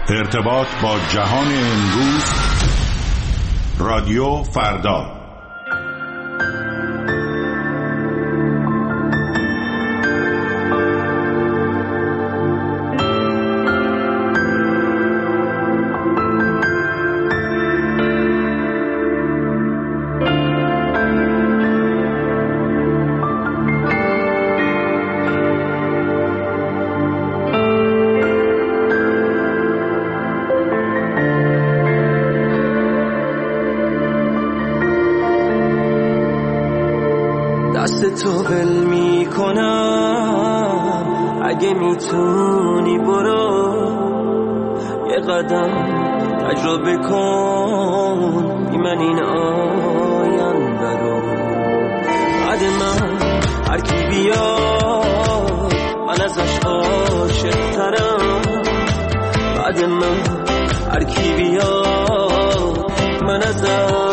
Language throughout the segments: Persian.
ارتباط با جهان امروز، رادیو فردا. تو بل میکنم اگه میتونی برو یه قدم تجربه کن بی من این آینده رو. بعد من هر کی بیاد من ازش عاشق ترم. بعد من هر کی بیاد من ازش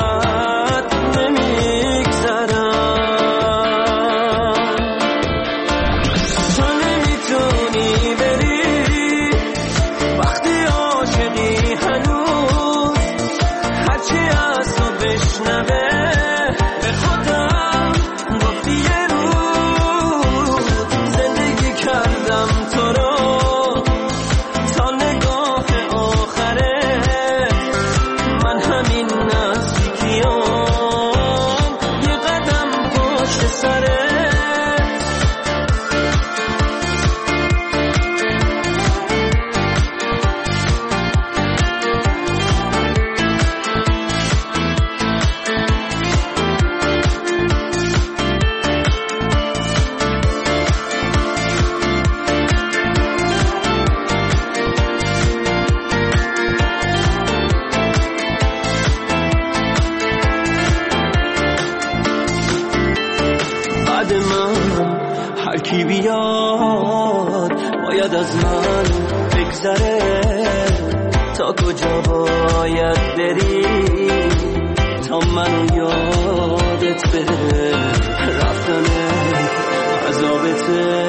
کی بیاد باید از من بگذره. تا کجا باید بری تا منو یادت بره. رفتن عذابته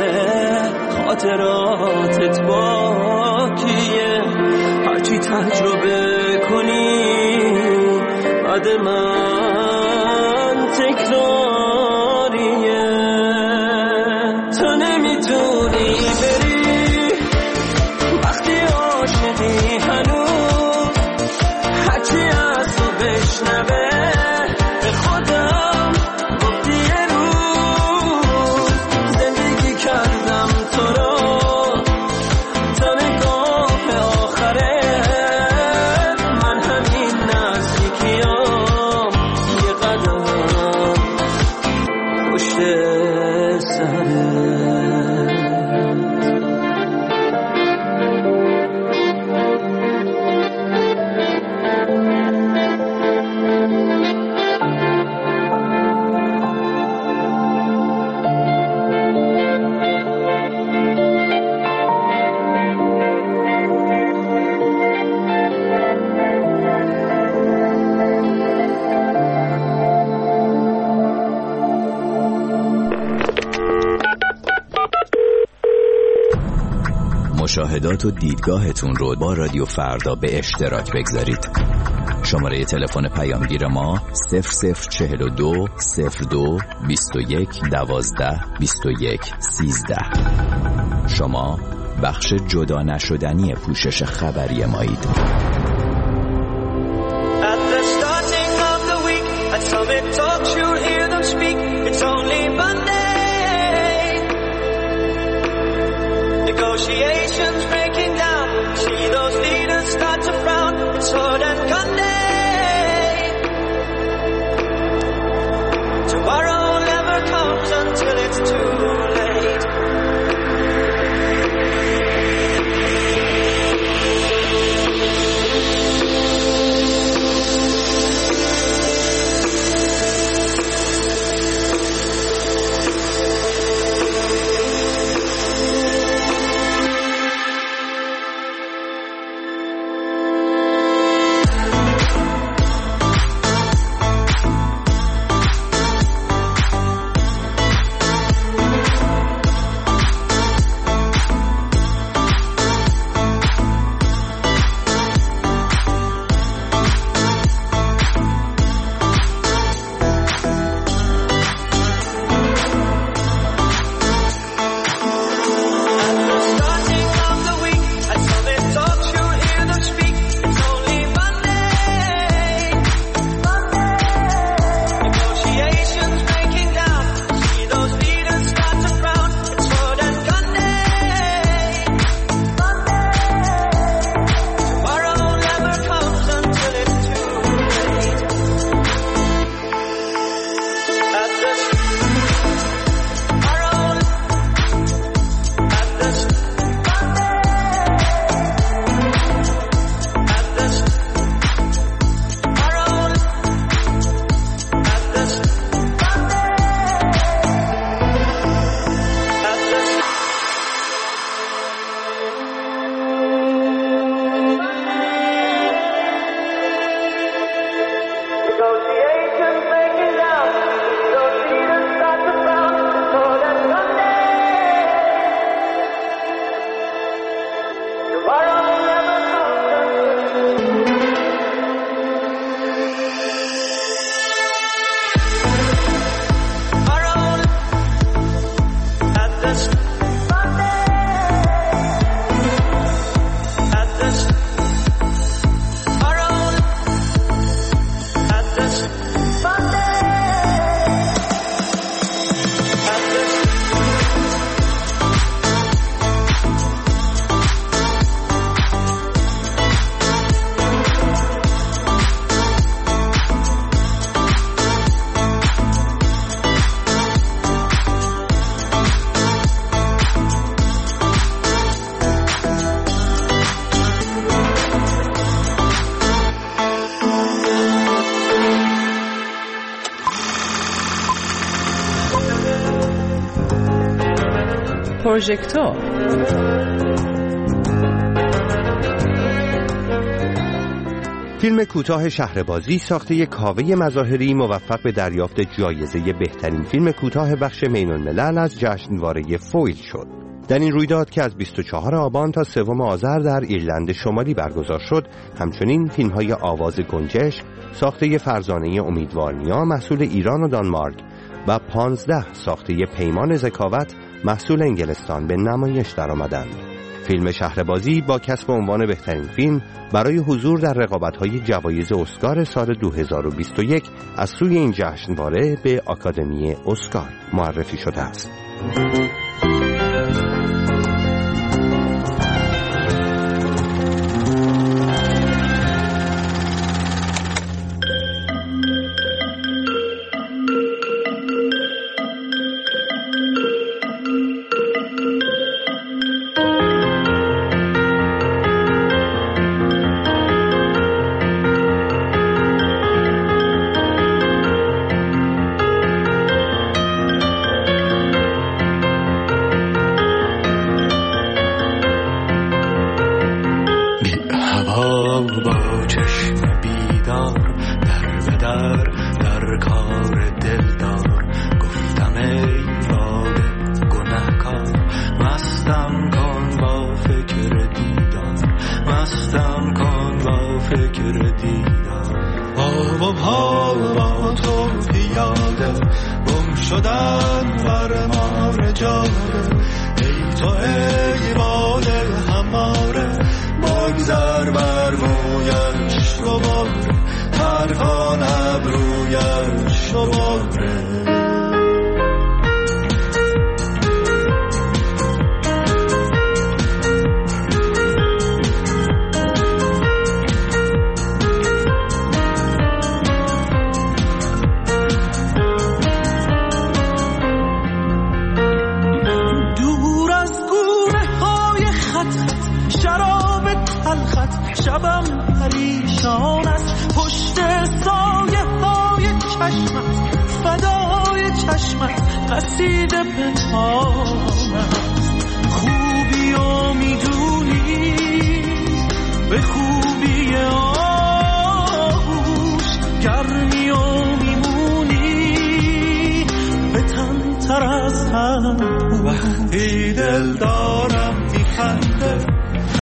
خاطراتت باقیه. هرچی تجربه کنی بعد من تکراریه. تو نمیتونی بری وقتی عاشقی هنوز. هرچی از تو بشنوه به خودم گفتی یه روز زندگی کردم تو رو تا نگاه آخره. من همین نزدیکیام یه قدم پشت سرت. مشاهدات و دیدگاهتون رو با رادیو فردا به اشتراک بگذارید. شماره تلفن پیامگیر ما 0042 02 21 12 21 13. شما بخش جدا نشدنی پوشش خبری مایید. Negotiations breaking down. See those leaders start to frown. It's sword and gun day. Tomorrow never comes until it's too late. پروژکتور. فیلم کوتاه شهربازی ساخته یک کاوه مظاهری موفق به دریافت جایزه بهترین فیلم کوتاه بخش بین‌الملل از جشنواره فویل شد. در این رویداد که از 24 آبان تا 3 آذر در ایرلند شمالی برگزار شد، همچنین فیلم‌های آواز گنجشک ساخته فرزانه امیدوارنیا محصول ایران و دانمارک و 15 ساخته پیمان ذکاوت محصول انگلستان به نمایش درآمدند. فیلم شهربازی با کسب عنوان بهترین فیلم برای حضور در رقابت‌های جوایز اسکار سال 2021 از سوی این جشنواره به آکادمی اسکار معرفی شده است. شبم پریشان است پشت سایه های چشمت، فدای چشمت قصیده پنهان است. خوبی و میدونی به خوبی آغوش، گرمی و میمونی به تن تر از هم. وقتی دل